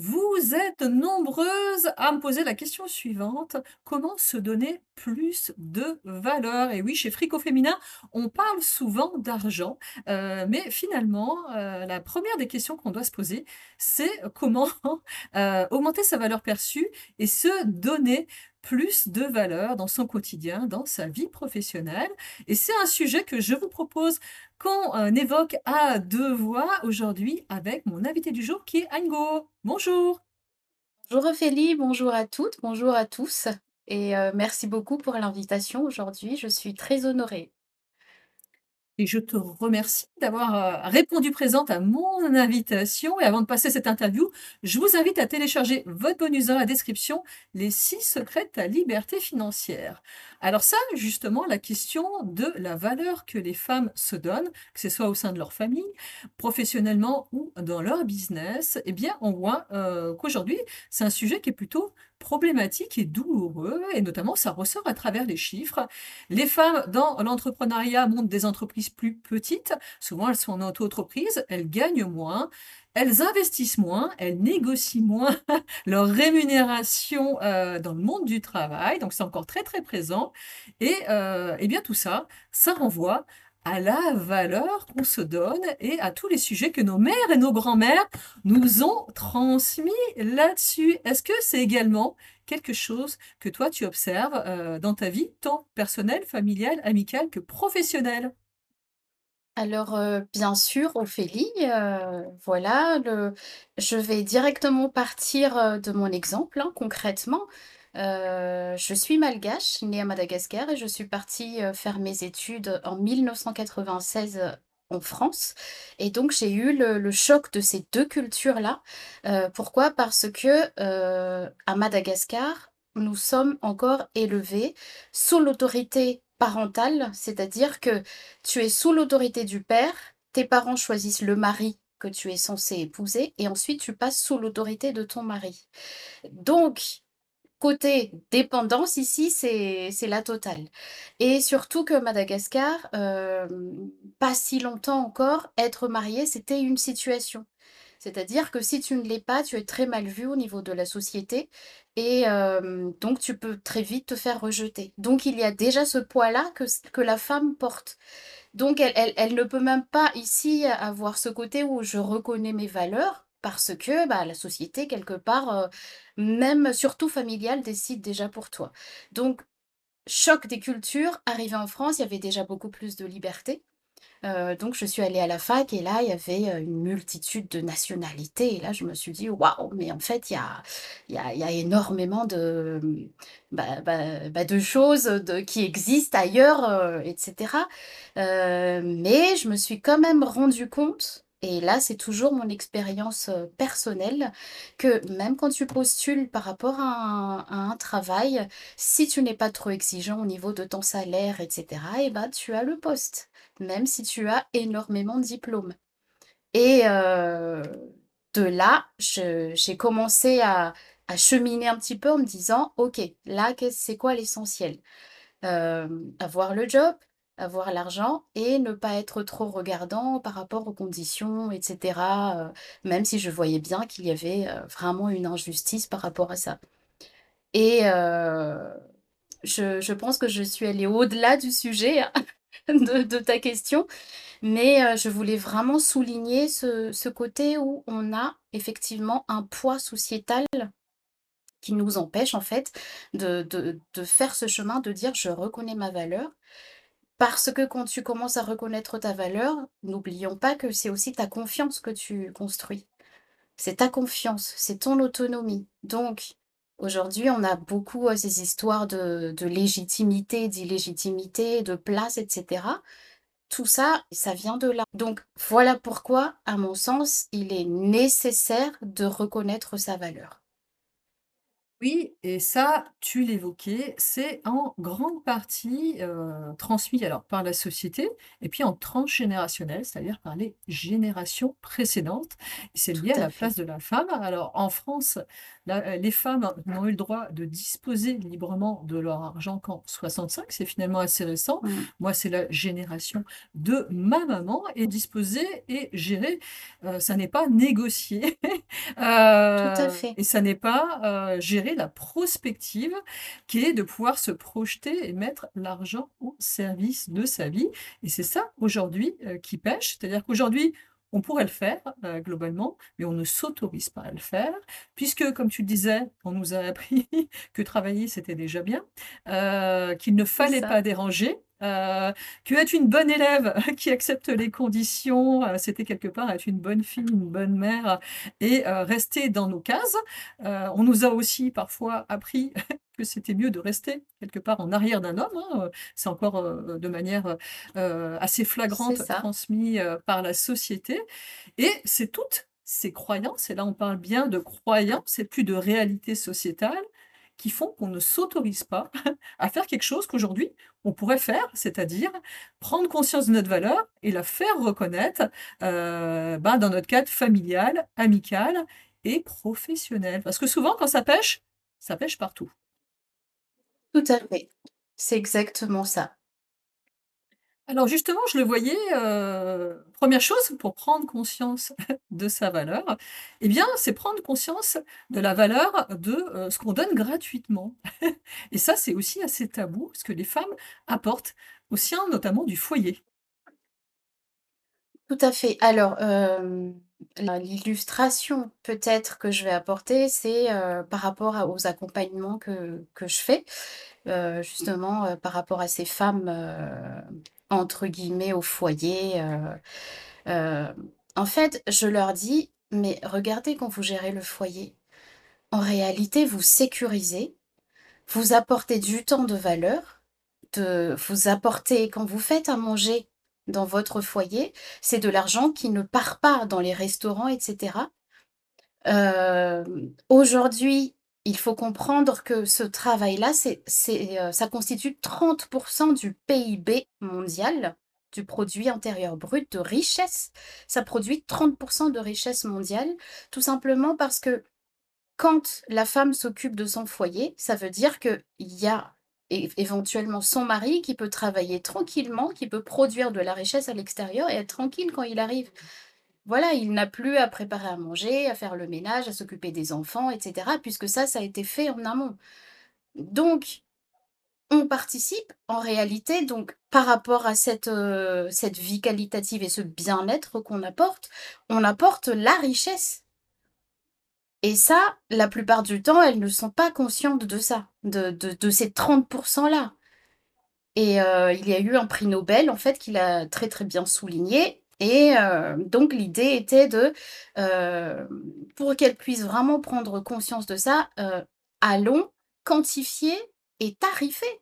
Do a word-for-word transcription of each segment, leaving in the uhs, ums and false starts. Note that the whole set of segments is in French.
Vous êtes nombreuses à me poser la question suivante: comment se donner plus de valeur? Et oui, chez Frico Féminin, on parle souvent d'argent, heu, mais finalement, heu, la première des questions qu'on doit se poser, c'est comment, heu, augmenter sa valeur perçue et se donner plus de valeur dans son quotidien, dans sa vie professionnelle. Et c'est un sujet que je vous propose qu'on, heu, évoque à deux voix aujourd'hui avec mon invité du jour qui est Ango. Bonjour! Bonjour Ophélie, bonjour à toutes, bonjour à tous et heu, merci beaucoup pour l'invitation aujourd'hui, je suis très honorée. Et je te remercie d'avoir, heu, répondu présente à mon invitation et avant de passer cette interview, je vous invite à télécharger votre bonus dans la description, les six secrets de ta liberté financière. Alors ça, justement, la question de la valeur que les femmes se donnent, que ce soit au sein de leur famille, professionnellement ou dans leur business, eh bien, on voit, heu, qu'aujourd'hui, c'est un sujet qui est plutôt problématique et douloureux et notamment ça ressort à travers les chiffres. Les femmes dans l'entrepreneuriat montent des entreprises plus petites. Souvent, elles sont en auto-entreprise, elles gagnent moins, elles investissent moins, elles négocient moins leur rémunération, heu, dans le monde du travail, donc c'est encore très, très présent et heu et bien tout ça, ça renvoie à la valeur qu'on se donne et à tous les sujets que nos mères et nos grands-mères nous ont transmis là-dessus. Est-ce que c'est également quelque chose que toi tu observes, heu, dans ta vie, tant personnelle, familiale, amicale que professionnelle? Alors, heu, bien sûr Ophélie, heu, voilà le je vais directement partir, heu, de mon exemple, hein, concrètement. Heu, je suis malgache, née à Madagascar et je suis partie, heu, faire mes études en mille neuf cent quatre-vingt-seize, heu, en France et donc j'ai eu le le choc de ces deux cultures-là. Heu, pourquoi? Parce que, heu, à Madagascar, nous sommes encore élevés sous l'autorité parentale, c'est-à-dire que tu es sous l'autorité du père, tes parents choisissent le mari que tu es censé épouser et ensuite tu passes sous l'autorité de ton mari. Donc, côté dépendance ici, c'est c'est la totale et surtout que Madagascar, hem, pas si longtemps encore, être marié, c'était une situation. C'est-à-dire que si tu ne l'es pas, tu es très mal vu au niveau de la société et hem, donc tu peux très vite te faire rejeter. Donc il y a déjà ce poids-là que s que la femme porte. Donc elle elle elle ne peut même pas ici avoir ce côté où je reconnais mes valeurs parce que, bah, la société quelque part, heu, même surtout familiale, décide déjà pour toi. Donc choc des cultures, arrivée en France, il y avait déjà beaucoup plus de liberté. Heu, donc je suis allée à la fac et là, il y avait, heu, une multitude de nationalités et là, je me suis dit: «Waouh, mais en fait, il y a il y a il y a énormément de, mmh, bah bah bah, de choses, de qui existent ailleurs», heu et cetera. Heu, mais je me suis quand même rendu compte et là, c'est toujours mon expérience, heu, personnelle, que même quand tu postules par rapport à un à un travail, si tu n'es pas trop exigeant au niveau de ton salaire et cetera et bah, tu as le poste même si tu as énormément de diplômes et heu, de là, je j'ai commencé à à cheminer un petit peu en me disant: «OK, là, qu'est c'est quoi l'essentiel?» Hem, avoir le job, avoir l'argent et ne pas être trop regardant par rapport aux conditions et cetera, heu, même si je voyais bien qu'il y avait, heu, vraiment une injustice par rapport à ça et heu, je je pense que je suis allée au-delà du sujet de de ta question. Mais heu, je voulais vraiment souligner ce ce côté où on a effectivement un poids sociétal qui nous empêche en fait de de de faire ce chemin, de dire: «Je reconnais ma valeur». Parce que quand tu commences à reconnaître ta valeur, n'oublions pas que c'est aussi ta confiance que tu construis. C'est ta confiance, c'est ton autonomie. Donc aujourd'hui, on a beaucoup, heu, ces histoires de de légitimité, d'illégitimité, de place et cetera. Tout ça, ça vient de là. Donc voilà pourquoi, à mon sens, il est nécessaire de reconnaître sa valeur. Oui et ça, tu l'évoquais, c'est en grande partie, heu, transmis alors par la société et puis en transgénérationnel, c'est-à-dire par les générations précédentes et c'est Tout lié à à la fait. place de la femme. Alors en France, la heu, les femmes n'ont eu le droit de disposer librement de leur argent qu'en soixante-cinq, c'est finalement assez récent. Mmh. Moi, c'est la génération de ma maman et disposer et gérer, heu, ça n'est pas négocier. Tout à Heu fait. et ça n'est pas, heu, gérer la prospective qui est de pouvoir se projeter et mettre l'argent au service de sa vie et c'est ça aujourd'hui, heu, qui pèche. C'est-à-dire qu'aujourd'hui, on pourrait le faire, heu, globalement, mais on ne s'autorise pas à le faire puisque, comme tu le disais, on nous a appris que travailler, c'était déjà bien, heu, qu'il ne C'est fallait ça. pas déranger, heu, qu'être une bonne élève qui accepte les conditions, heu, c'était quelque part être une bonne fille, une bonne mère et heu, rester dans nos cases. Heu, on nous a aussi parfois appris que c'était mieux de rester quelque part en arrière d'un homme, hein, heu, c'est encore, heu, de manière, heu heu, assez C'est flagrante ça. transmis, heu, par la société et c'est toutes ces croyances et là on parle bien de croyances et plus de réalité sociétale qui font qu'on ne s'autorise pas à faire quelque chose qu'aujourd'hui on pourrait faire, c'est-à-dire prendre conscience de notre valeur et la faire reconnaître, heu, bah, dans notre cadre familial, amical et professionnel. Parce que souvent quand ça pêche, ça pêche partout. Tout à fait. C'est exactement ça. Alors justement, je le voyais, heu, une chose pour prendre conscience de sa valeur, eh bien, c'est prendre conscience de la valeur de, heu, ce qu'on donne gratuitement et ça, c'est aussi assez tabou, parce que les femmes apportent au sein notamment du foyer. Tout à fait. Alors, hem, la l'illustration peut-être que je vais apporter, c'est, heu, par rapport à aux accompagnements que que je fais, heu, justement, heu, par rapport à ces femmes, heu, entre guillemets «au foyer», heu, hem, en fait, je leur dis: «Mais regardez quand vous gérez le foyer, en réalité, vous sécurisez, vous apportez du temps de valeur, de vous apportez quand vous faites à manger dans votre foyer, c'est de l'argent qui ne part pas dans les restaurants et cetera. Hem, aujourd'hui, il faut comprendre que ce travail-là, c'est c'est, heu, ça constitue trente du P I B mondial, du produit intérieur brut, de richesse. Ça produit trente de richesse mondiale, tout simplement parce que quand la femme s'occupe de son foyer, ça veut dire qu'il y a é éventuellement son mari qui peut travailler tranquillement, qui peut produire de la richesse à l'extérieur et être tranquille quand il arrive. Voilà, il n'a plus à préparer à manger, à faire le ménage, à s'occuper des enfants et cetera, puisque ça, ça a été fait en amont. Donc on participe en réalité donc par rapport à cette, heu, cette vie qualitative et ce bien-être qu'on apporte, on apporte la richesse. Et ça, la plupart du temps, elles ne sont pas conscientes de ça, de de de ces trente là. Et heu, il y a eu un prix Nobel, en fait, qui l'a très, très bien souligné et heu, donc l'idée était de, hem, pour qu'elles puissent vraiment prendre conscience de ça, heu, allons quantifier et tarifer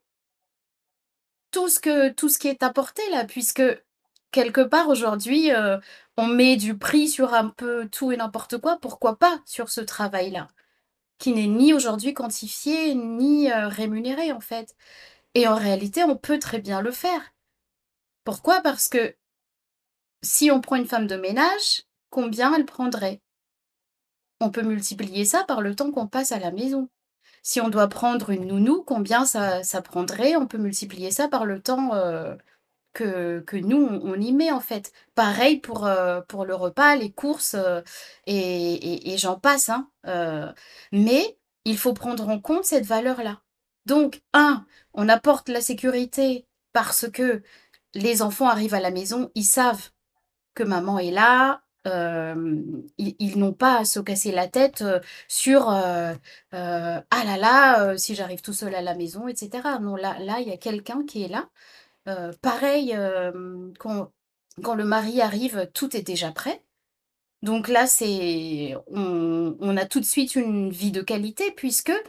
tout ce que tout ce qui est apporté là, puisque quelque part aujourd'hui, heu, on met du prix sur un peu tout et n'importe quoi, pourquoi pas sur ce travail-là? Qui n'est ni aujourd'hui quantifié, ni, heu, rémunéré, en fait. Et en réalité, on peut très bien le faire. Pourquoi? Parce que si on prend une femme de ménage, combien elle prendrait? On peut multiplier ça par le temps qu'on passe à la maison. Si on doit prendre une nounou, combien ça ça prendrait? On peut multiplier ça par le temps, heu, que que nous, on on y met, en fait. Pareil pour, heu, pour le repas, les courses, heu et et et j'en passe, hein, heu, mais il faut prendre en compte cette valeur-là. Donc un, on apporte la sécurité parce que les enfants arrivent à la maison, ils savent que maman est là, hem, ils ils n'ont pas à se casser la tête, heu, sur, heu heu: «Ah là là, heu, si j'arrive tout seul à la maison» et cetera. Non, là là, il y a quelqu'un qui est là. Heu, pareil, hem, quand quand le mari arrive, tout est déjà prêt. Donc là, c'est on on a tout de suite une vie de qualité puisque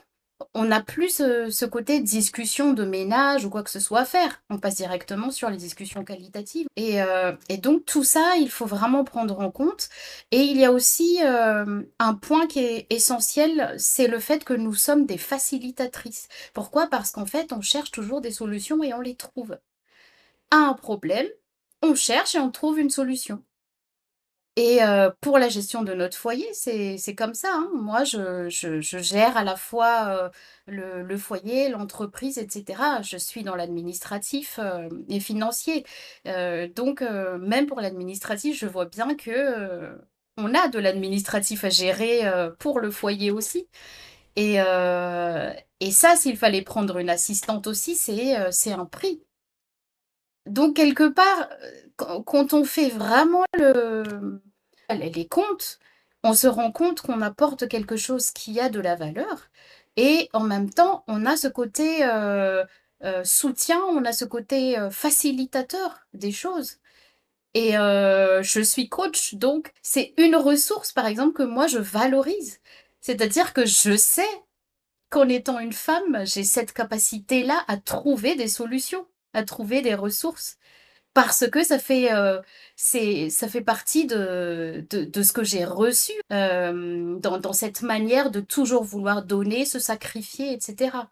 on n'a plus ce ce côté discussion de ménage ou quoi que ce soit à faire. On passe directement sur les discussions qualitatives et heu et donc tout ça, il faut vraiment prendre en compte et il y a aussi, hem, un point qui est essentiel, c'est le fait que nous sommes des facilitatrices. Pourquoi? Parce qu'en fait, on cherche toujours des solutions et on les trouve. À un problème, on cherche et on trouve une solution. Et heu, pour la gestion de notre foyer, c'est c'est comme ça, hein. Moi, je je je gère à la fois, heu, le le foyer, l'entreprise et cetera. Je suis dans l'administratif, hem et financier. Heu, donc heu, même pour l'administratif, je vois bien que, heu, on a de l'administratif à gérer, heu, pour le foyer aussi et heu et ça, s'il fallait prendre une assistante aussi, c'est, heu, c'est un prix. Donc quelque part, heu, quand quand on fait vraiment le les les comptes, on se rend compte qu'on apporte quelque chose qui a de la valeur et en même temps, on a ce côté, heu heu, soutien, on a ce côté, heu, facilitateur des choses et heu, je suis coach, donc c'est une ressource, par exemple, que moi je valorise. C'est-à-dire que je sais qu'en étant une femme, j'ai cette capacité-là à trouver des solutions, à trouver des ressources. Parce que ça fait, heu, c'est ça fait partie de de de ce que j'ai reçu, hem, dans dans cette manière de toujours vouloir donner, se sacrifier et cetera.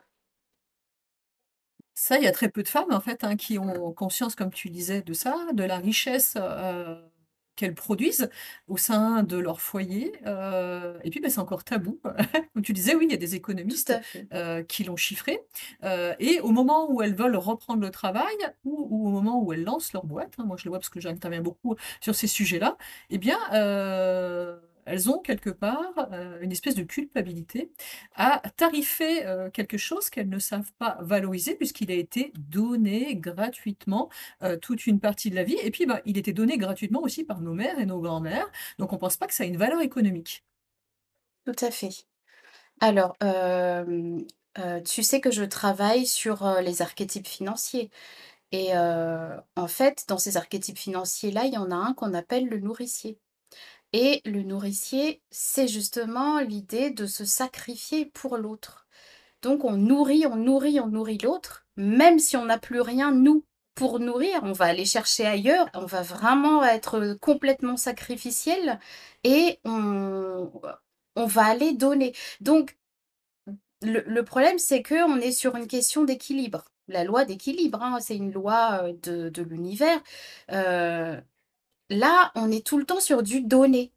Ça, il y a très peu de femmes, en fait, hein, qui ont conscience, comme tu disais, de ça, de la richesse, heu, qu'elles produisent au sein de leur foyer, heu et puis, bah, c'est encore tabou. Comme tu disais, oui, il y a des Tout économistes, à fait. heu, qui l'ont chiffré, heu et au moment où elles veulent reprendre le travail ou ou au moment où elles lancent leur boîte, hein, moi je le vois parce que j'interviens beaucoup sur ces sujets-là, eh bien, heu, elles ont quelque part, heu, une espèce de culpabilité à tarifer, heu, quelque chose qu'elles ne savent pas valoriser puisqu'il a été donné gratuitement, heu, toute une partie de la vie et puis, bah, il était donné gratuitement aussi par nos mères et nos grands-mères, donc on pense pas que ça a une valeur économique. Tout à fait. Alors, hem, heu, tu sais que je travaille sur, heu, les archétypes financiers et heu, en fait, dans ces archétypes financiers-là, il y en a un qu'on appelle le nourricier et le nourricier, c'est justement l'idée de se sacrifier pour l'autre. Donc on nourrit, on nourrit, on nourrit l'autre, même si on n'a plus rien, nous, pour nourrir. On va aller chercher ailleurs, on va vraiment être complètement sacrificiel et on, on va aller donner. Donc le, le problème, c'est qu'on est sur une question d'équilibre. La loi d'équilibre, hein, c'est une loi euh, de, de l'univers. Euh, Là, on est tout le temps sur du donner.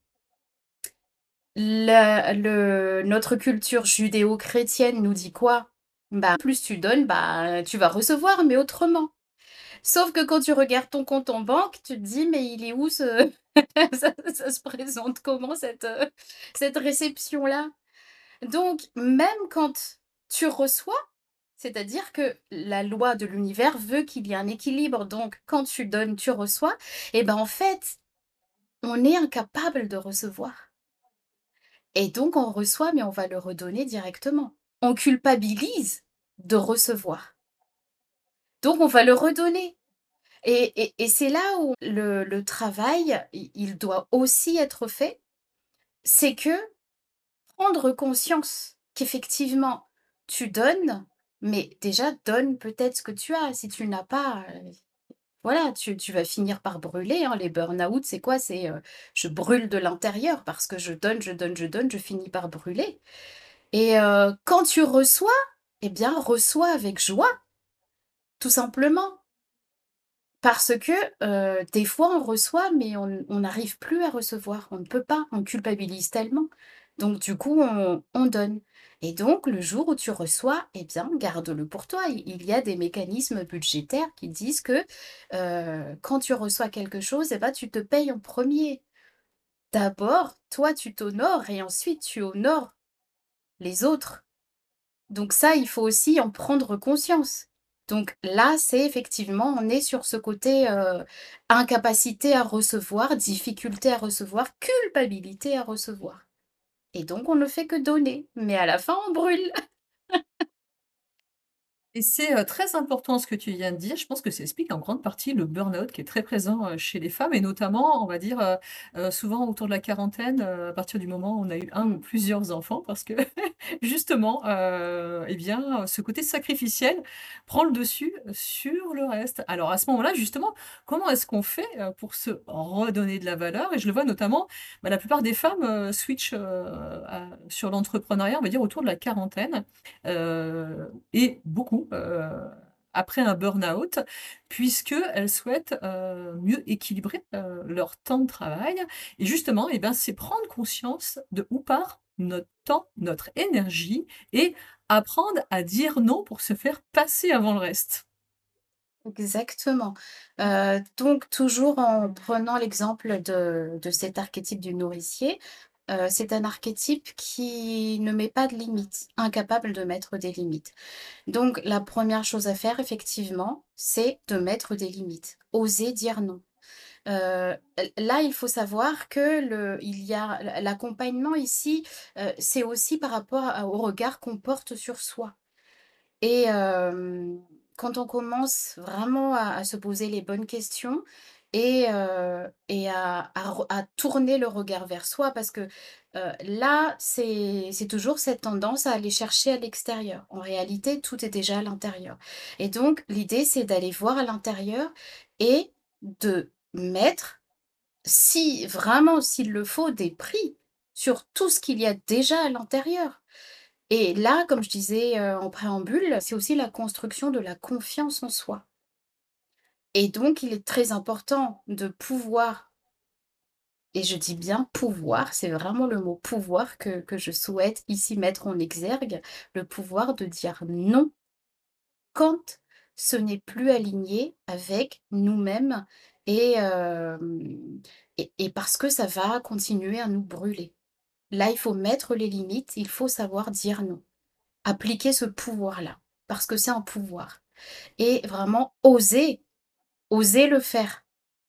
La le Notre culture judéo-chrétienne nous dit quoi? Bah, plus tu donnes, bah, tu vas recevoir, mais autrement. Sauf que quand tu regardes ton compte en banque, tu te dis: «Mais il est où ce ça ça se présente comment cette, heu, cette réception-là?» Donc même quand tu reçois, c'est-à-dire que la loi de l'univers veut qu'il y ait un équilibre, donc quand tu donnes, tu reçois et ben, en fait, on est incapable de recevoir. Et donc on reçoit, mais on va le redonner directement. On culpabilise de recevoir. Donc on va le redonner. Et, et- et c'est là où le, le travail, i- il doit aussi être fait. C'est que prendre conscience qu'effectivement, tu donnes, mais déjà donne peut-être ce que tu as. Si tu n'as pas, euh, voilà, tu, tu vas finir par brûler, hein. Les burn-out, c'est quoi? C'est euh, je brûle de l'intérieur parce que je donne, je donne, je donne, je finis par brûler. Et heu, quand tu reçois, eh bien, reçois avec joie, tout simplement. Parce que, heu, des fois, on reçoit, mais on on n'arrive plus à recevoir. On ne peut pas, on culpabilise tellement. Donc du coup, on on donne. Et donc le jour où tu reçois, eh bien, garde-le pour toi. Il il y a des mécanismes budgétaires qui disent que, heu, quand tu reçois quelque chose, eh ben, tu te payes en premier. D'abord, toi, tu t'honores et ensuite tu honores les autres. Donc ça, il faut aussi en prendre conscience. Donc là, c'est effectivement, on est sur ce côté, heu, incapacité à recevoir, difficulté à recevoir, culpabilité à recevoir et donc on ne fait que donner, mais à la fin, on brûle. Et c'est, heu, très important ce que tu viens de dire. Je pense que ça explique en grande partie le burn-out qui est très présent, heu, chez les femmes et notamment, on va dire, heu heu, souvent autour de la quarantaine, heu, à partir du moment où on a eu un ou Mmh. plusieurs enfants parce que justement, heu et bien, ce côté sacrificiel prend le dessus sur le reste. Alors à ce moment-là, justement, comment est-ce qu'on fait, heu, pour se redonner de la valeur? Et je le vois notamment, bah, la plupart des femmes, heu, switchent, heu, à sur l'entrepreneuriat, on va dire autour de la quarantaine, heu et beaucoup, heu, après un burn-out, puisqu'elles souhaitent, heu, mieux équilibrer, heu, leur temps de travail et justement et ben, c'est prendre conscience de où part notre temps, notre énergie et apprendre à dire non pour se faire passer avant le reste. Exactement. Heu, donc toujours en prenant l'exemple de de cet archétype du nourricier, heu, c'est un archétype qui ne met pas de limites, incapable de mettre des limites. Donc la première chose à faire effectivement, c'est de mettre des limites, oser dire non. Heu, l là, il faut savoir que le il y a l l'accompagnement ici, heu, c'est aussi par rapport à au regard qu'on porte sur soi. Et hem, quand on commence vraiment à à se poser les bonnes questions et heu et à à re à tourner le regard vers soi parce que, heu, là, c'est c'est toujours cette tendance à aller chercher à l'extérieur. En réalité, tout est déjà à l'intérieur et donc l'idée, c'est d'aller voir à l'intérieur et de mettre, si vraiment, s'il le faut, des prix sur tout ce qu'il y a déjà à l'intérieur. Et là, comme je disais, heu, en préambule, c'est aussi la construction de la confiance en soi. Et donc il est très important de pouvoir, et je dis bien pouvoir, c'est vraiment le mot pouvoir que que je souhaite ici mettre en exergue, le pouvoir de dire non quand ce n'est plus aligné avec nous-mêmes et hem et et parce que ça va continuer à nous brûler. Là, il faut mettre les limites, il faut savoir dire non. Appliquer ce pouvoir-là, parce que c'est un pouvoir et vraiment oser, oser le faire.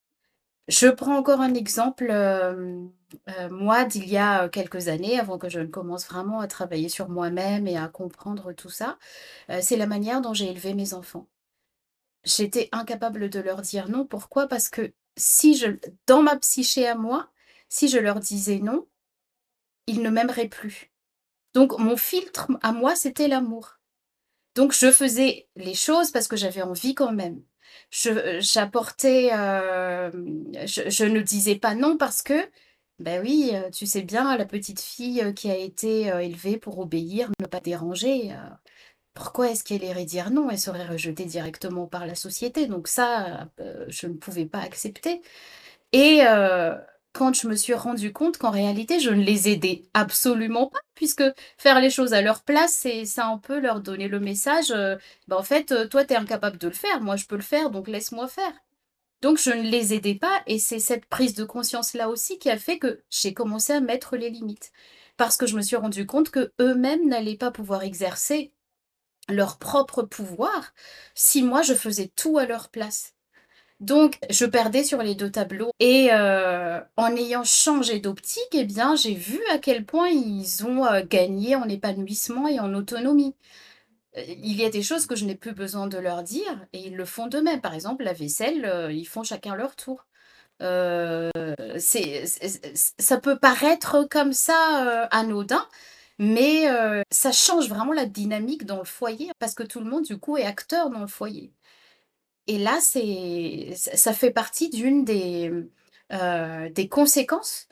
Je prends encore un exemple, hem, heu, moi d'il y a, heu, quelques années, avant que je ne commence vraiment à travailler sur moi-même et à comprendre tout ça, heu, c'est la manière dont j'ai élevé mes enfants. J'étais incapable de leur dire non. Pourquoi? Parce que si je dans ma psyché à moi, si je leur disais non, ils ne m'aimeraient plus. Donc mon filtre à moi, c'était l'amour. Donc je faisais les choses parce que j'avais envie quand même. Je j'apportais, hem, je je ne disais pas non parce que, bah, oui, heu, tu sais bien la petite fille, heu, qui a été, heu, élevée pour obéir, ne pas déranger, heu, pourquoi est-ce qu'elle irait dire non? Elle serait rejetée directement par la société, donc ça, heu, je ne pouvais pas accepter. Et heu, quand je me suis rendu compte qu'en réalité, je ne les aidais absolument pas, puisque faire les choses à leur place, c'est c'est un peu leur donner le message, heu: «Bah, en fait, heu, toi, tu es incapable de le faire, moi je peux le faire, donc laisse-moi faire». Donc je ne les aidais pas et c'est cette prise de conscience-là aussi qui a fait que j'ai commencé à mettre les limites. Parce que je me suis rendu compte qu'eux-mêmes n'allaient pas pouvoir exercer leur propre pouvoir si moi je faisais tout à leur place. Donc je perdais sur les deux tableaux et heu, en ayant changé d'optique et bien, j'ai vu à quel point ils ont, heu, gagné en épanouissement et en autonomie. Heu, il y a des choses que je n'ai plus besoin de leur dire et ils le font d'eux-mêmes. Par exemple, la vaisselle, heu, ils font chacun leur tour. Heu, c'est c'est c ça peut paraître comme ça, heu, anodin, mais heu, ça change vraiment la dynamique dans le foyer parce que tout le monde, du coup, est acteur dans le foyer. Et là, c'est ça ça fait partie d'une des, mmh, des conséquences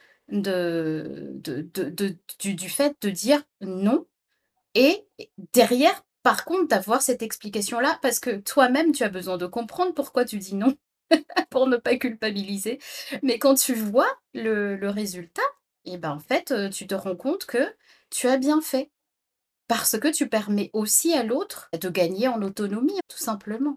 de de de de du du fait de dire non et derrière, par contre, d'avoir cette explication-là parce que toi-même, tu as besoin de comprendre pourquoi tu dis non pour ne pas culpabiliser. Mais quand tu vois le le résultat et ben, en fait, heu, tu te rends compte que tu as bien fait parce que tu permets aussi à l'autre de gagner en autonomie, tout simplement.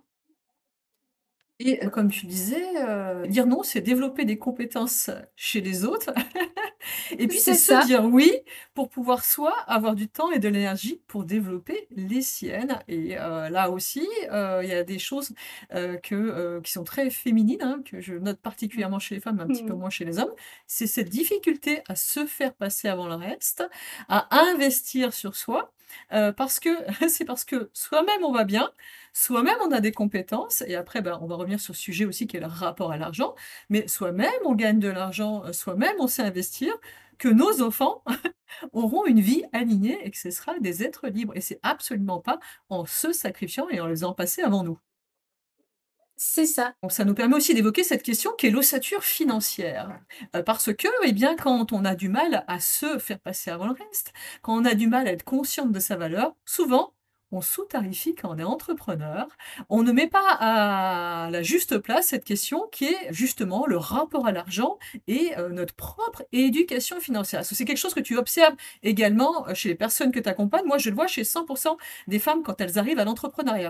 Et heu, comme tu disais, heu, dire non, c'est développer des compétences chez les autres et puis c'est C'est se ça. dire oui pour pouvoir soit avoir du temps et de l'énergie pour développer les siennes et heu, là aussi, heu, il y a des choses, heu, que, heu, qui sont très féminines, hein, que je note Mmh. particulièrement chez les femmes, mais un petit peu Mmh. moins chez les hommes. C'est cette difficulté à se faire passer avant le reste, à investir sur soi Heu, parce que c'est parce que soi-même on va bien, soi-même on a des compétences et après, ben, on va revenir sur le sujet aussi qui est le rapport à l'argent, mais soi-même on gagne de l'argent, heu, soi-même on sait investir, que nos enfants auront une vie alignée et que ce sera des êtres libres et c'est absolument pas en se sacrifiant et en les faisant passer avant nous. C'est ça. Donc ça nous permet aussi d'évoquer cette question qui est l'ossature financière. Heu, parce que, eh bien, quand on a du mal à se faire passer avant le reste, quand on a du mal à être consciente de sa valeur, souvent, on sous-tarifie quand on est entrepreneur. On ne met pas à la juste place cette question qui est justement le rapport à l'argent et heu, notre propre éducation financière. Est-ce que c'est quelque chose que tu observes également, heu, chez les personnes que tu accompagnes? Moi, je le vois chez cent pour cent des femmes quand elles arrivent à l'entrepreneuriat.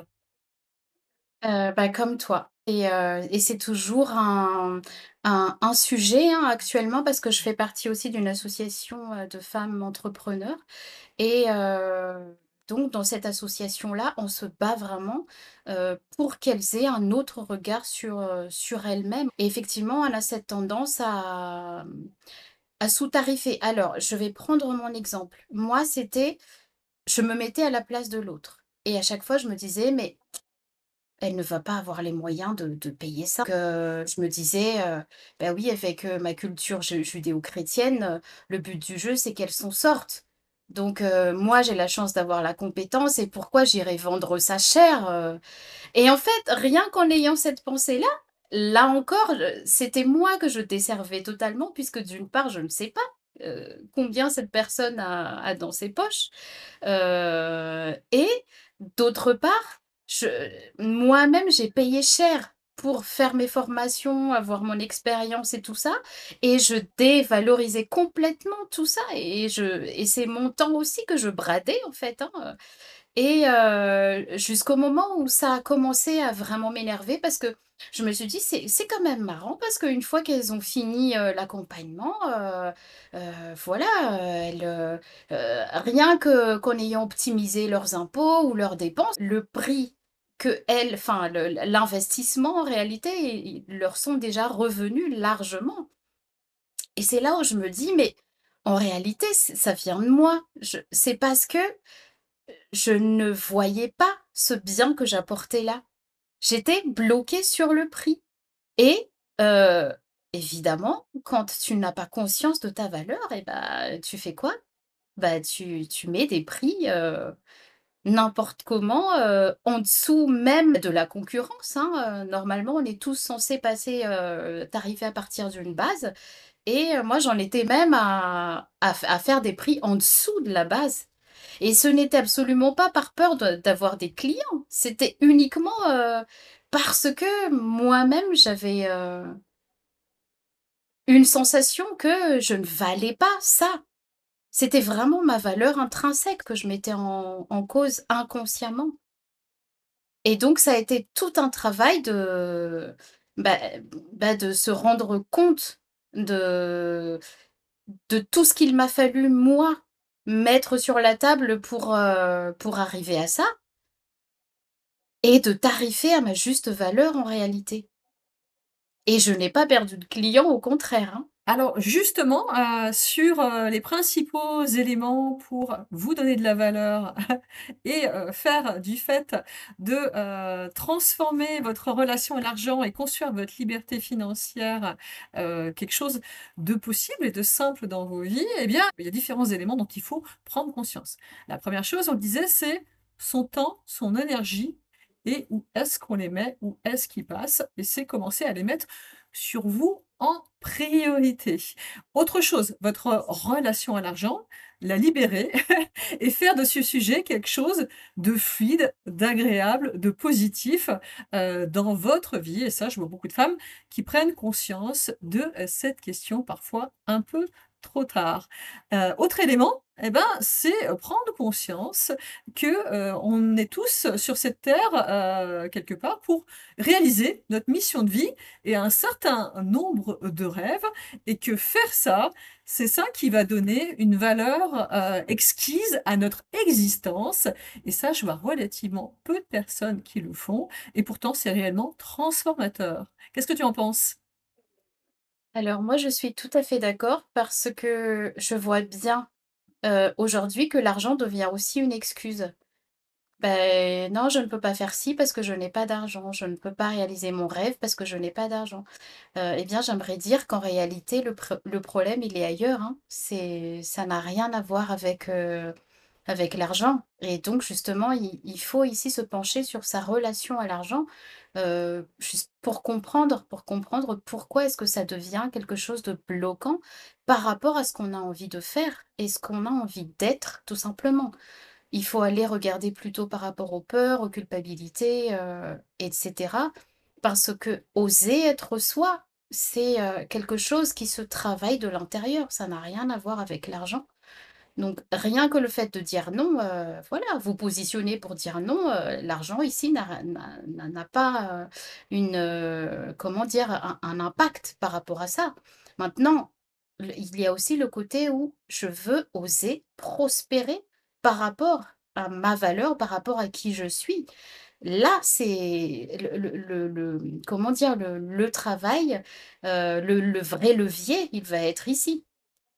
Heu, bah, comme toi et heu et c'est toujours un un un sujet, hein, actuellement parce que je fais partie aussi d'une association, heu, de femmes entrepreneurs et heu, donc dans cette association-là, on se bat vraiment, heu, pour qu'elles aient un autre regard sur, heu, sur elles-mêmes et effectivement, elle a cette tendance à, mmh, à sous-tarifer. Alors, je vais prendre mon exemple. Moi, c'était je me mettais à la place de l'autre et à chaque fois, je me disais: «Mais elle ne va pas avoir les moyens de de payer ça». Que je me disais, heu: «Bah, oui, avec, heu, ma culture ju judéo-chrétienne, heu, le but du jeu, c'est qu'elle s'en sorte. Donc heu, moi, j'ai la chance d'avoir la compétence et pourquoi j'irais vendre ça cher, heu?» Et en fait, rien qu'en ayant cette pensée-là, là encore, je c'était moi que je desservais totalement puisque d'une part, je ne sais pas, heu, combien cette personne a a dans ses poches. Heu et d'autre part, je moi-même, j'ai payé cher pour faire mes formations, avoir mon expérience et tout ça et je dévalorisais complètement tout ça et je et c'est mon temps aussi que je bradais, en fait, hein, et heu, jusqu'au moment où ça a commencé à vraiment m'énerver parce que je me suis dit: «C'est c'est quand même marrant» parce qu'une fois qu'elles ont fini, heu, l'accompagnement, heu heu, voilà, heu, elles, heu heu, rien que qu'en ayant optimisé leurs impôts ou leurs dépenses, le prix qu'elles enfin le l'investissement en réalité, i ils leur sont déjà revenus largement et c'est là où je me dis: «Mais en réalité, ç ça vient de moi». Je c'est parce que je ne voyais pas ce bien que j'apportais là. J'étais bloquée sur le prix et heu, évidemment, quand tu n'as pas conscience de ta valeur et bah, tu fais quoi? Bah, tu tu mets des prix, heu, n'importe comment, heu, en dessous même de la concurrence, hein, heu, normalement, on est tous censés passer, heu, tarifer à partir d'une base et heu, moi, j'en étais même à à f à faire des prix en dessous de la base et ce n'était absolument pas par peur de d'avoir des clients. C'était uniquement, heu, parce que moi-même j'avais, heu, une sensation que je ne valais pas ça. C'était vraiment ma valeur intrinsèque que je mettais en en cause inconsciemment et donc ça a été tout un travail de, bah bah, de se rendre compte de de tout ce qu'il m'a fallu moi mettre sur la table pour, heu, pour arriver à ça. Et de tarifer à ma juste valeur en réalité. Et je n'ai pas perdu de clients, au contraire, hein. Alors justement, heu, sur, heu, les principaux éléments pour vous donner de la valeur et heu, faire du fait de, heu, transformer votre relation à l'argent et construire votre liberté financière, heu, quelque chose de possible et de simple dans vos vies, eh bien, il y a différents éléments dont il faut prendre conscience. La première chose, on le disait, c'est son temps, son énergie et où est-ce qu'on les met, où est-ce qu'ils passent et c'est commencer à les mettre sur vous en priorité. Autre chose, votre relation à l'argent, la libérer et faire de ce sujet quelque chose de fluide, d'agréable, de positif, heu, dans votre vie et ça, je vois beaucoup de femmes qui prennent conscience de, heu, cette question parfois un peu trop tard. Heu, autre élément, et ben, c'est, heu, prendre conscience que, heu, on est tous sur cette terre, heu, quelque part pour réaliser notre mission de vie et un certain nombre de rêves et que faire ça, c'est ça qui va donner une valeur, heu, exquise à notre existence et ça, je vois relativement peu de personnes qui le font et pourtant c'est réellement transformateur. Qu'est-ce que tu en penses? Alors moi, je suis tout à fait d'accord parce que je vois bien, heu, aujourd'hui que l'argent devient aussi une excuse. Beh, non, je ne peux pas faire ci parce que je n'ai pas d'argent. Je ne peux pas réaliser mon rêve parce que je n'ai pas d'argent. Heu et bien, j'aimerais dire qu'en réalité, le pre le problème, il est ailleurs, hein. C'est ça n'a rien à voir avec, heu, avec l'argent et donc justement, il il faut ici se pencher sur sa relation à l'argent, heu, juste pour comprendre pour comprendre pourquoi est-ce que ça devient quelque chose de bloquant par rapport à ce qu'on a envie de faire et ce qu'on a envie d'être, tout simplement. Il faut aller regarder plutôt par rapport aux peurs, aux culpabilités, heu et cetera. Parce que oser être soi, c'est, heu, quelque chose qui se travaille de l'intérieur. Ça n'a rien à voir avec l'argent. Donc rien que le fait de dire non, heu, voilà, vous positionnez pour dire non, heu, l'argent ici n'a n'a n'a n'a pas, heu, une, heu, comment dire? Un un impact par rapport à ça. Maintenant, le il y a aussi le côté où je veux oser prospérer par rapport à ma valeur, par rapport à qui je suis. Là, c'est le le le le, mmh, comment dire? Le le travail, heu, le le vrai levier, il va être ici.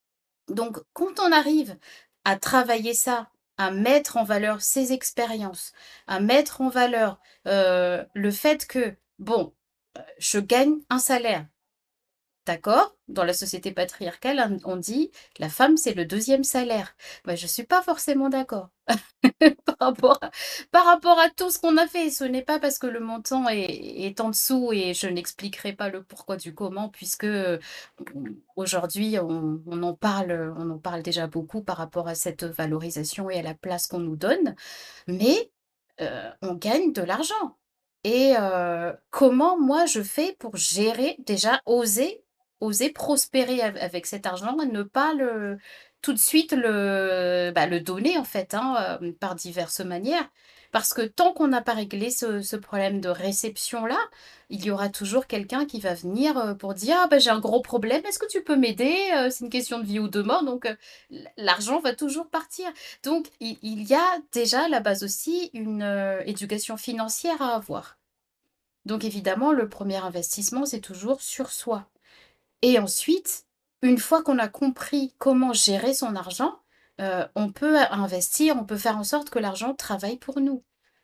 Donc, quand on arrive à travailler ça, à mettre en valeur ses expériences, à mettre en valeur, heu, le fait que, bon, heu, je gagne un salaire, d'accord? Dans la société patriarcale, on on dit: «La femme, c'est le deuxième salaire». Bah, je suis pas forcément d'accord. Par rapport à par rapport à tout ce qu'on a fait. Ce n'est pas parce que le montant est est en dessous et je n'expliquerai pas le pourquoi du comment puisque, heu, aujourd'hui on on en parle, on en parle déjà beaucoup par rapport à cette valorisation et à la place qu'on nous donne. Mais, heu, on gagne de l'argent et heu, comment moi je fais pour gérer déjà oser oser prospérer av avec cet argent et ne pas le tout de suite le, bah, le donner en fait, hein, hem, par diverses manières. Parce que tant qu'on n'a pas réglé ce ce problème de réception-là, il y aura toujours quelqu'un qui va venir, heu, pour dire: «Ah bah, j'ai un gros problème, est-ce que tu peux m'aider? Heu, c'est une question de vie ou de mort», donc heu, l l'argent va toujours partir. Donc il il y a déjà à la base aussi une, heu, éducation financière à avoir. Donc évidemment, le premier investissement, c'est toujours sur soi. Et ensuite, une fois qu'on a compris comment gérer son argent, heu, on peut investir, on peut faire en sorte que l'argent travaille pour nous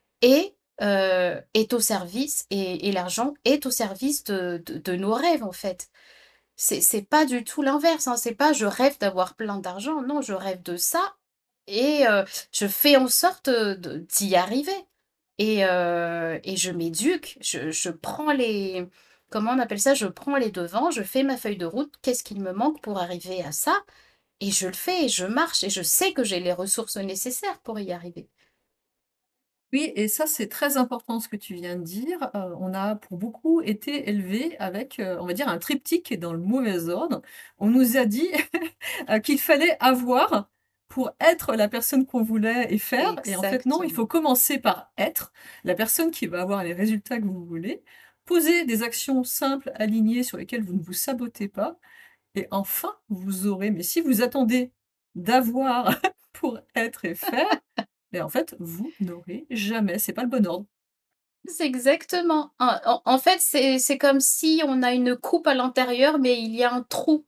et heu, est au service et et l'argent est au service de de de nos rêves, en fait. C'est c'est pas du tout l'inverse, hein, c'est pas: «Je rêve d'avoir plein d'argent», non, je rêve de ça et heu, je fais en sorte, heu, de d'y arriver et heu et je m'éduque, je je prends les comment on appelle ça? Je prends les devants, je fais ma feuille de route. Qu'est-ce qu'il me manque pour arriver à ça? Et je le fais et je marche et je sais que j'ai les ressources nécessaires pour y arriver. Oui et ça, c'est très important ce que tu viens de dire. Heu, on a pour beaucoup été élevés avec, heu, on va dire un triptyque dans le mauvais ordre. On nous a dit, heu, qu'il fallait avoir pour être la personne qu'on voulait et faire et en fait non, il faut Exactement. commencer par être la personne qui va avoir les résultats que vous voulez, poser des actions simples, alignées, sur lesquelles vous ne vous sabotez pas et enfin vous aurez mais si vous attendez d'avoir pour être et faire, et en fait, vous n'aurez jamais, c'est pas le bon ordre. C'est exactement. En en en fait, c'est c'est comme si on a une coupe à l'intérieur, mais il y a un trou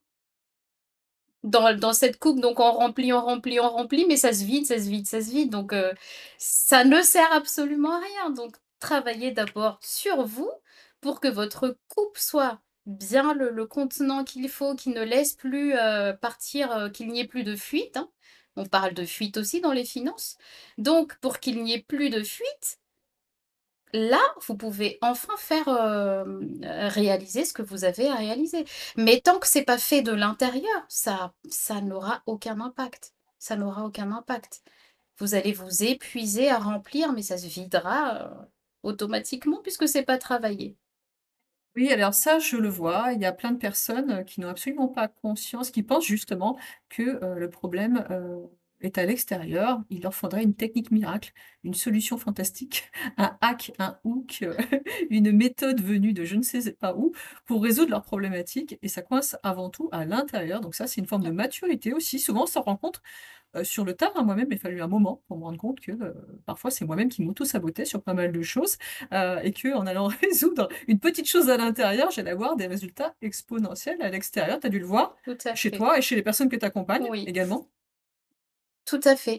dans dans cette coupe, donc on remplit, on remplit, on remplit, mais ça se vide, ça se vide, ça se vide, donc heu, ça ne sert absolument à rien. Donc travaillez d'abord sur vous pour que votre coupe soit bien le le contenant qu'il faut, qui ne laisse plus, heu, partir, heu, qu'il n'y ait plus de fuite, hein. On parle de fuite aussi dans les finances. Donc pour qu'il n'y ait plus de fuite, là, vous pouvez enfin faire, hem, heu, réaliser ce que vous avez à réaliser. Mais tant que c'est pas fait de l'intérieur, ça ça n'aura aucun impact. Ça n'aura aucun impact. Vous allez vous épuiser à remplir, mais ça se videra, heu, automatiquement puisque c'est pas travaillé. Oui, alors ça, je le vois. Il y a plein de personnes, heu, qui n'ont absolument pas conscience, qui pensent justement que, heu, le problème, heu, est à l'extérieur. Il leur faudrait une technique miracle, une solution fantastique, un hack, un hook, heu, une méthode venue de je ne sais pas où pour résoudre leurs problématiques et ça coince avant tout à l'intérieur. Donc ça, c'est une forme de maturité aussi. Souvent, on s'en rend compte Heu, sur le tard, hein, moi-même, il a fallu un moment pour me rendre compte que, heu, parfois, c'est moi-même qui m'auto-sabotais sur pas mal de choses, heu et qu'en allant résoudre une petite chose à l'intérieur, j'allais avoir des résultats exponentiels à l'extérieur. Tu as dû le voir Tout à chez fait. toi et chez les personnes que tu accompagnes Oui. également? tout à fait.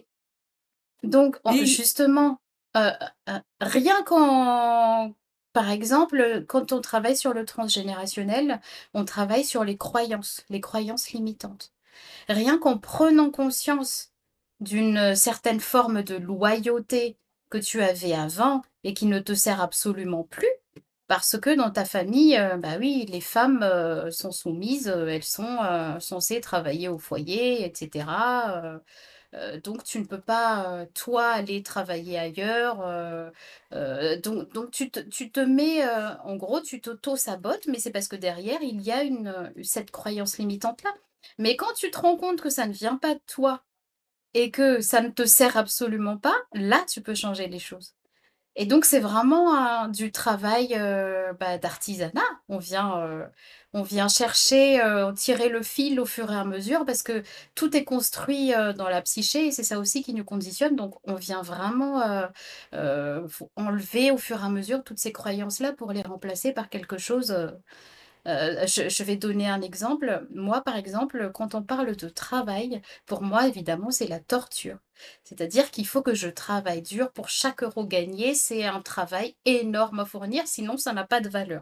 Donc en Et justement, heu heu heu, rien qu'en par exemple, heu, quand on travaille sur le transgénérationnel, on travaille sur les croyances, les croyances limitantes. Rien qu'en prenant conscience d'une, heu, certaine forme de loyauté que tu avais avant et qui ne te sert absolument plus, parce que dans ta famille, heu, bah, oui, les femmes, heu, sont soumises, heu, elles sont, heu, censées travailler au foyer et cetera, heu heu, donc tu ne peux pas, heu, toi, aller travailler ailleurs, heu heu, donc donc tu te tu te mets, heu, en gros, tu t'auto-sabotes, mais c'est parce que derrière, il y a une, heu, cette croyance limitante-là. Mais quand tu te rends compte que ça ne vient pas de toi et que ça ne te sert absolument pas, là, tu peux changer les choses. Et donc c'est vraiment un du travail, heu, bah, d'artisanat. On vient, heu, on vient chercher, heu, tirer le fil au fur et à mesure parce que tout est construit, heu, dans la psyché et c'est ça aussi qui nous conditionne. Donc on vient vraiment, heu heu, faut enlever au fur et à mesure toutes ces croyances-là pour les remplacer par quelque chose, heu Heu, je je vais donner un exemple. Moi, par exemple, quand on parle de travail, pour moi, évidemment, c'est la torture. C'est-à-dire qu'il faut que je travaille dur pour chaque euro gagné. C'est un travail énorme à fournir, sinon ça n'a pas de valeur.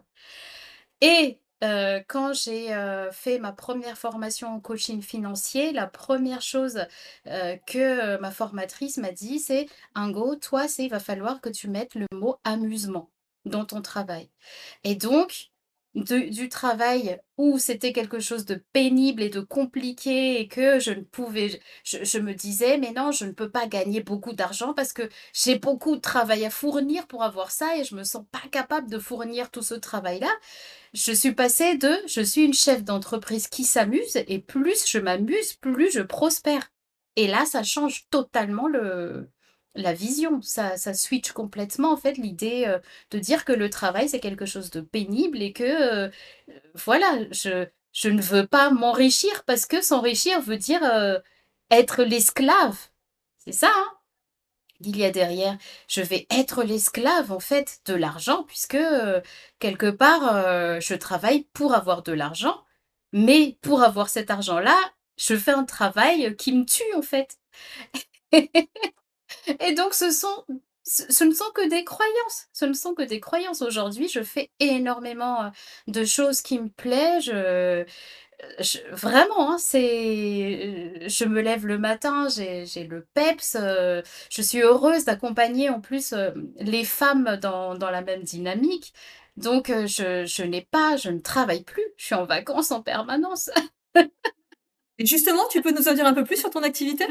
Et heu, quand j'ai, heu, fait ma première formation en coaching financier, la première chose, heu, que, heu, ma formatrice m'a dit, c'est: «Ingo, toi, c'est il va falloir que tu mettes le mot amusement dans ton travail». Et donc, de du travail où c'était quelque chose de pénible et de compliqué et que je ne pouvais je je me disais: «Mais non, je ne peux pas gagner beaucoup d'argent parce que j'ai beaucoup de travail à fournir pour avoir ça et je me sens pas capable de fournir tout ce travail-là». Je suis passée de: «Je suis une chef d'entreprise qui s'amuse et plus je m'amuse, plus je prospère». Et là, ça change totalement le la vision. Ça ça switch complètement, en fait, l'idée, heu, de dire que le travail, c'est quelque chose de pénible et que, heu, voilà, je je ne veux pas m'enrichir parce que s'enrichir veut dire, heu, être l'esclave. C'est ça, hein? Il y a derrière. Je vais être l'esclave, en fait, de l'argent puisque, heu, quelque part, heu, je travaille pour avoir de l'argent, mais pour avoir cet argent-là, je fais un travail qui me tue, en fait. Et donc ce sont ce ce ne sont que des croyances, ce ne sont que des croyances. Aujourd'hui, je fais énormément, heu, de choses qui me plaisent, je je vraiment, hein, c'est, heu, je me lève le matin, j'ai j'ai le peps, heu, je suis heureuse d'accompagner en plus, hem, les femmes dans dans la même dynamique. Donc heu, je je n'ai pas je ne travaille plus, je suis en vacances en permanence. et justement, tu peux nous en dire un peu plus sur ton activité?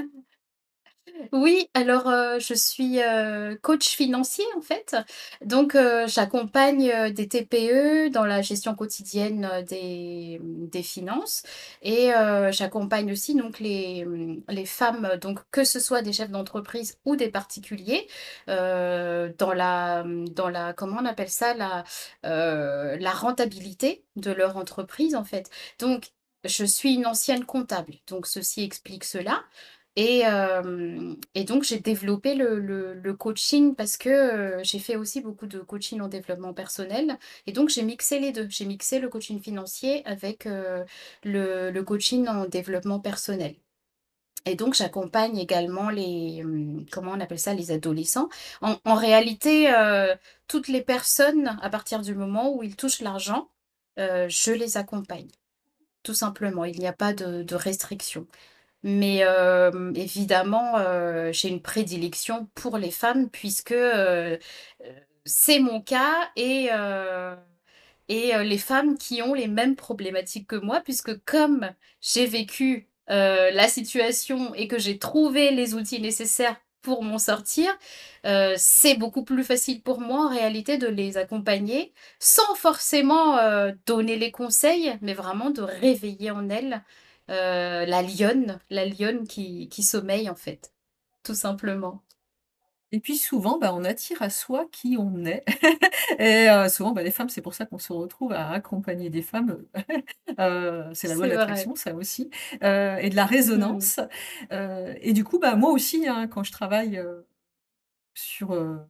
Oui, alors, heu, je suis, heu, coach financier, en fait. Donc, heu, j'accompagne, heu, des T P E dans la gestion quotidienne, heu, des, mmh, des finances et heu, j'accompagne aussi donc les, mmh, les femmes, euh, donc que ce soit des chefs d'entreprise ou des particuliers, heu, dans la, mmh, dans la comment on appelle ça? La, heu, la rentabilité de leur entreprise, en fait. Donc, je suis une ancienne comptable, donc ceci explique cela. Et hem et donc j'ai développé le le le coaching parce que, heu, j'ai fait aussi beaucoup de coaching en développement personnel et donc j'ai mixé les deux. J'ai mixé le coaching financier avec, heu, le le coaching en développement personnel et donc j'accompagne également les, mmh, comment on appelle ça? Les adolescents. En en réalité, heu, toutes les personnes à partir du moment où ils touchent l'argent, heu, je les accompagne, tout simplement. Il n'y a pas de de restriction. Mais hem, évidemment, heu, j'ai une prédilection pour les femmes puisque, heu heu, c'est mon cas et heu et heu, les femmes qui ont les mêmes problématiques que moi puisque comme j'ai vécu, heu, la situation et que j'ai trouvé les outils nécessaires pour m'en sortir, heu, c'est beaucoup plus facile pour moi en réalité de les accompagner sans forcément, heu, donner les conseils, mais vraiment de réveiller en elles, heu, la lionne la lionne qui qui sommeille en fait, tout simplement. Et puis souvent, bah, on attire à soi qui on est et heu, souvent, bah, les femmes, c'est pour ça qu'on se retrouve à accompagner des femmes, heu, c'est la loi de C'est vrai. l'attraction, ça aussi, heu et de la Mmh. résonance, heu et du coup, bah, moi aussi, hein, quand je travaille, heu, sur, heu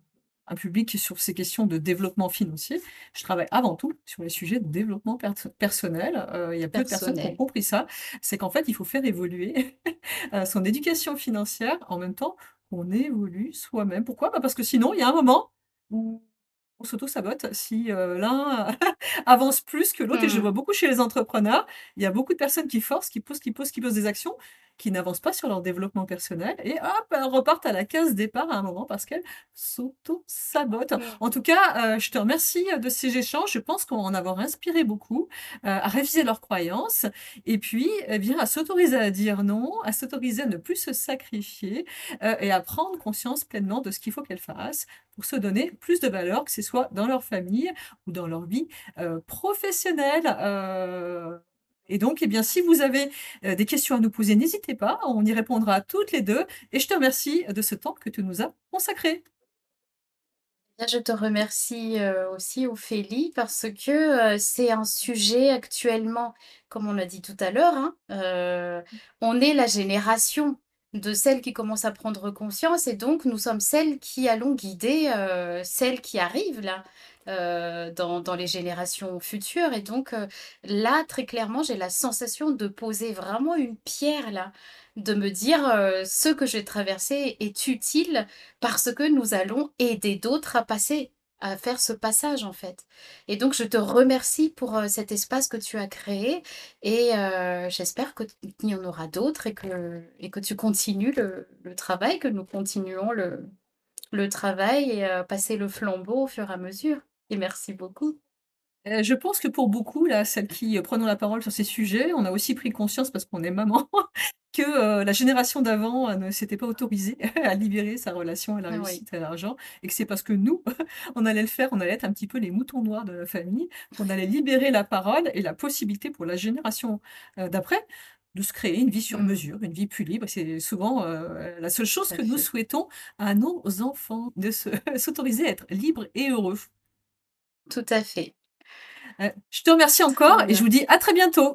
un public sur ces questions de développement financier. Je travaille avant tout sur les sujets de développement perso personnel. Heu, il y a peu de personnes qui ont Personnel. compris ça. C'est qu'en fait, il faut faire évoluer, heu, son éducation financière en même temps qu'on évolue soi-même. Pourquoi? Bah, parce que sinon, il y a un moment où on s'auto-sabote si, heu, l'un avance plus que l'autre et je le Mmh. vois beaucoup chez les entrepreneurs. Il y a beaucoup de personnes qui forcent, qui poussent, qui poussent, qui posent des actions, qui n'avancent pas sur leur développement personnel et hop, elles repartent à la case départ à un moment parce qu'elles s'auto-sabotent. En Mmh. tout cas, heu, je te remercie, heu, de ces échanges. Je pense qu'on va en avoir inspiré beaucoup, heu, à réviser leurs croyances et puis, eh bien, à s'autoriser à dire non, à s'autoriser à ne plus se sacrifier, heu et à prendre conscience pleinement de ce qu'il faut qu'elles fassent pour se donner plus de valeur, que ce soit dans leur famille ou dans leur vie, heu, professionnelle. Heu et donc, eh bien, si vous avez, heu, des questions à nous poser, n'hésitez pas, on y répondra toutes les deux. Et je te remercie de ce temps que tu nous as consacré. Bien, je te remercie, heu, aussi Ophélie parce que, heu, c'est un sujet actuellement, comme on a dit tout à l'heure, hein, heu, on est la génération de celles qui commencent à prendre conscience et donc nous sommes celles qui allons guider, heu, celles qui arrivent là, heu, dans dans les générations futures et donc, heu, là, très clairement, j'ai la sensation de poser vraiment une pierre là, de me dire, heu: «Ce que j'ai traversé est utile parce que nous allons aider d'autres à passer, à faire ce passage, en fait» et donc je te remercie pour, heu, cet espace que tu as créé et heu, j'espère que t qu'il y en aura d'autres et que et que tu continues le le travail, que nous continuons le le travail et heu, passer le flambeau au fur et à mesure et merci beaucoup. Heu, je pense que pour beaucoup, là, celles qui, heu, prenons la parole sur ces sujets, on a aussi pris conscience parce qu'on est maman que, heu, la génération d'avant, heu, ne s'était pas autorisée à libérer sa relation à la Oui, réussite et à l'argent et que c'est parce que nous, on allait le faire, on allait être un petit peu les moutons noirs de la famille, qu'on allait libérer la parole et la possibilité pour la génération, heu, d'après, de se créer une vie sur mmh, mesure, une vie plus libre. C'est souvent, heu, la seule chose tout à que nous fait. souhaitons à nos enfants, de se s'autoriser à être libres et heureux. Tout à fait. Heu, je te remercie encore Très et je bien. vous dis à très bientôt.